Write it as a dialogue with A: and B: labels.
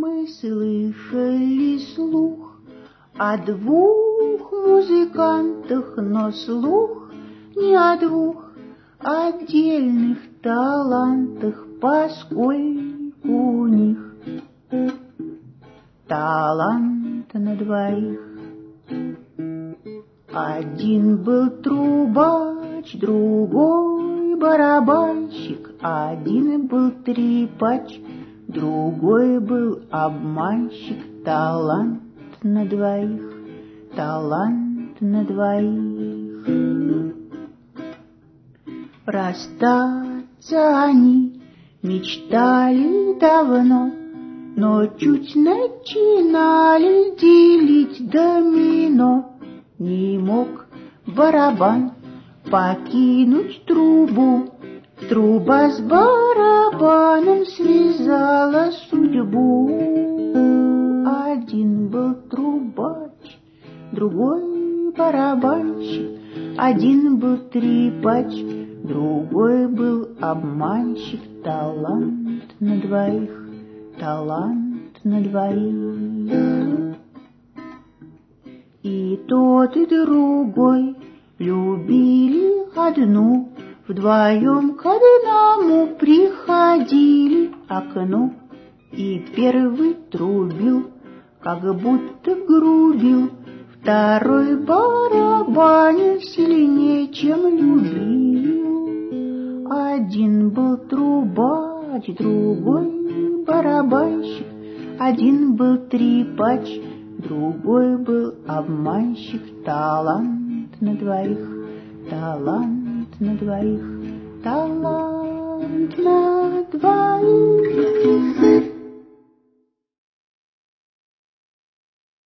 A: Мы слышали слух о двух музыкантах, но слух не о двух отдельных талантах, поскольку у них талант на двоих. Один был трубач, другой барабанщик, один был трепач, другой был обманщик. Талант на двоих, талант на двоих. Расстаться они мечтали давно, но чуть начинали делить домино. Не мог барабан покинуть трубу, труба с барабаном связала судьбу. Один был трубач, другой барабанщик, один был трепач, другой был обманщик. Талант на двоих, талант на двоих. И тот, и другой любили одну, вдвоем к одному приходили окну. И первый трубил, как будто грубил, второй барабанил сильнее, чем любил. Один был трубач, другой барабанщик, один был трепач, другой был обманщик. Талант на двоих, талант на двоих, талант на двоих.